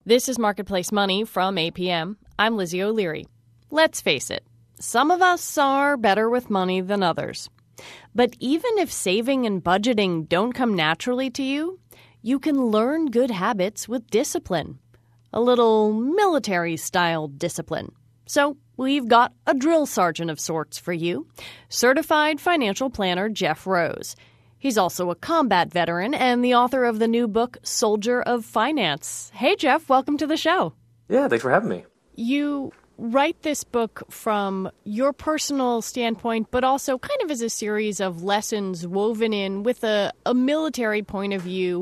This is Marketplace Money from APM. I'm Lizzie O'Leary. Let's face it, some of us are better with money than others. But even if saving and budgeting don't come naturally to you, you can learn good habits with discipline. A little military-style discipline. So we've got a drill sergeant of sorts for you, certified financial planner Jeff Rose. He's also a combat veteran and the author of the new book, Soldier of Finance. Hey, Jeff, welcome to the show. Yeah, thanks for having me. You write this book from your personal standpoint, but also kind of as a series of lessons woven in with a military point of view.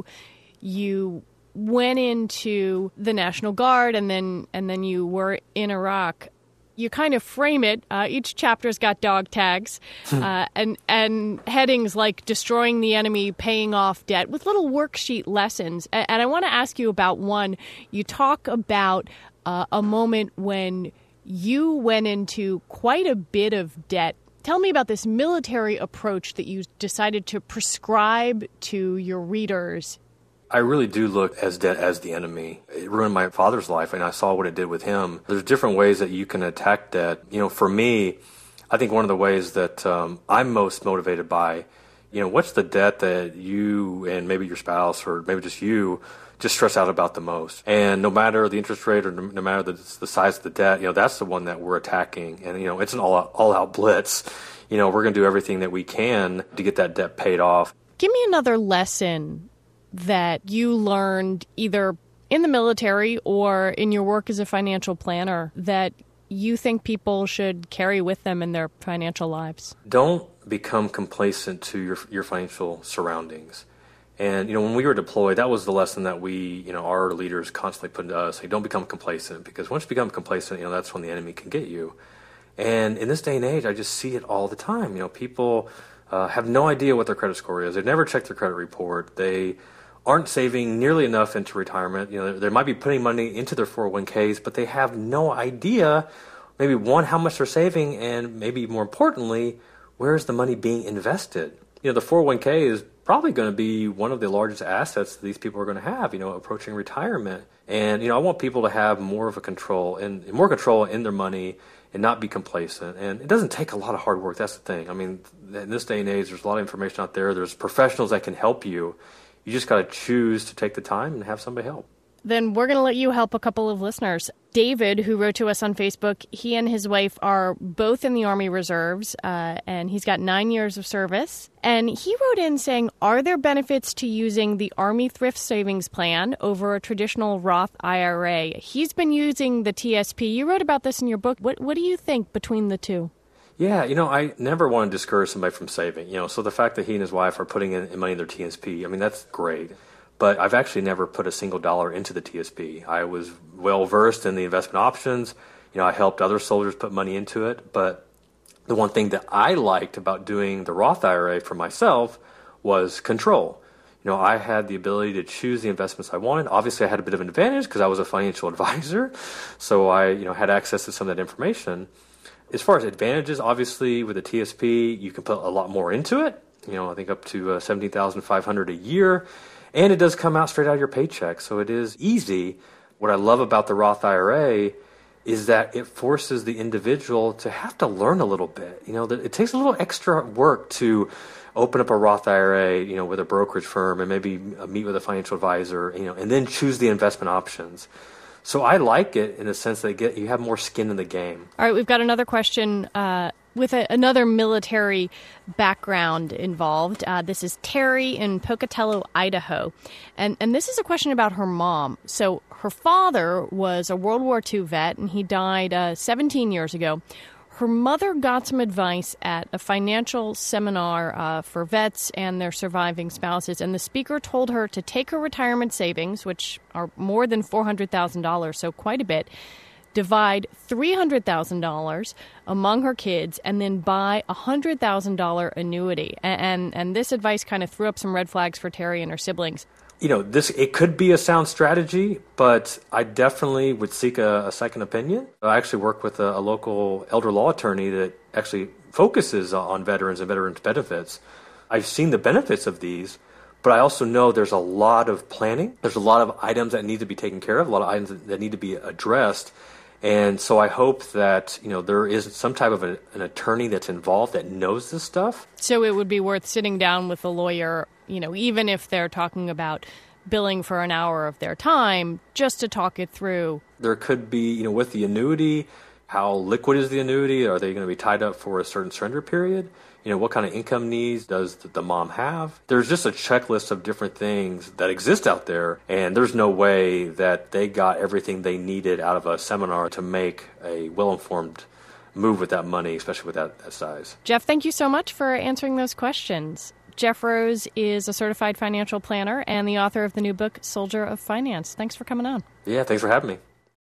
You went into the National Guard and then you were in Iraq. You kind of frame it. Each chapter's got dog tags and headings like destroying the enemy, paying off debt with little worksheet lessons. And I want to ask you about one. You talk about a moment when you went into quite a bit of debt. Tell me about this military approach that you decided to prescribe to your readers. I really do look at debt as the enemy. It ruined my father's life, and I saw what it did with him. There's different ways that you can attack debt. For me, I think one of the ways that I'm most motivated by, what's the debt that you and maybe your spouse or maybe just you just stress out about the most? And no matter the interest rate or no matter the size of the debt, that's the one that we're attacking. And, it's an all-out blitz. We're going to do everything that we can to get that debt paid off. Give me another lesson that you learned either in the military or in your work as a financial planner that you think people should carry with them in their financial lives? Don't become complacent to your financial surroundings. And, when we were deployed, that was the lesson that we, our leaders constantly put into us. Hey, don't become complacent, because once you become complacent, that's when the enemy can get you. And in this day and age, I just see it all the time. People have no idea what their credit score is. They've never checked their credit report. They aren't saving nearly enough into retirement. They might be putting money into their 401ks, but they have no idea, maybe one, how much they're saving, and maybe more importantly, where is the money being invested? The 401k is probably going to be one of the largest assets that these people are going to have, approaching retirement. And, I want people to have more of a control and more control in their money and not be complacent. And it doesn't take a lot of hard work. That's the thing. I mean, in this day and age, there's a lot of information out there. There's professionals that can help you. You just got to choose to take the time and have somebody help. Then we're going to let you help a couple of listeners. David, who wrote to us on Facebook, he and his wife are both in the Army Reserves, and he's got 9 years of service. And he wrote in saying, are there benefits to using the Army Thrift Savings Plan over a traditional Roth IRA? He's been using the TSP. You wrote about this in your book. What do you think between the two? Yeah, I never want to discourage somebody from saving. So the fact that he and his wife are putting in money in their TSP, that's great. But I've actually never put a single dollar into the TSP. I was well versed in the investment options. I helped other soldiers put money into it. But the one thing that I liked about doing the Roth IRA for myself was control. I had the ability to choose the investments I wanted. Obviously, I had a bit of an advantage because I was a financial advisor. So I, had access to some of that information. As far as advantages, obviously, with the TSP, you can put a lot more into it. I think up to $17,500 a year. And it does come out straight out of your paycheck, so it is easy. What I love about the Roth IRA is that it forces the individual to have to learn a little bit. It takes a little extra work to open up a Roth IRA, with a brokerage firm and maybe meet with a financial advisor, and then choose the investment options. So I like it in the sense that you have more skin in the game. All right, we've got another question with another military background involved. This is Terry in Pocatello, Idaho. And this is a question about her mom. So her father was a World War II vet, and he died 17 years ago. Her mother got some advice at a financial seminar for vets and their surviving spouses, and the speaker told her to take her retirement savings, which are more than $400,000, so quite a bit, divide $300,000 among her kids, and then buy a $100,000 annuity. And this advice kind of threw up some red flags for Terry and her siblings. It could be a sound strategy, but I definitely would seek a second opinion. I actually work with a local elder law attorney that actually focuses on veterans and veterans benefits. I've seen the benefits of these, But I also know there's a lot of planning. There's a lot of items that need to be taken care of, a lot of items that need to be addressed. And so I hope that, there is some type of an attorney that's involved that knows this stuff. So it would be worth sitting down with a lawyer, even if they're talking about billing for an hour of their time, just to talk it through. There could be, with the annuity, how liquid is the annuity? Are they going to be tied up for a certain surrender period? What kind of income needs does the mom have? There's just a checklist of different things that exist out there, and there's no way that they got everything they needed out of a seminar to make a well-informed move with that money, especially with that size. Jeff, thank you so much for answering those questions. Jeff Rose is a certified financial planner and the author of the new book, Soldier of Finance. Thanks for coming on. Yeah, thanks for having me.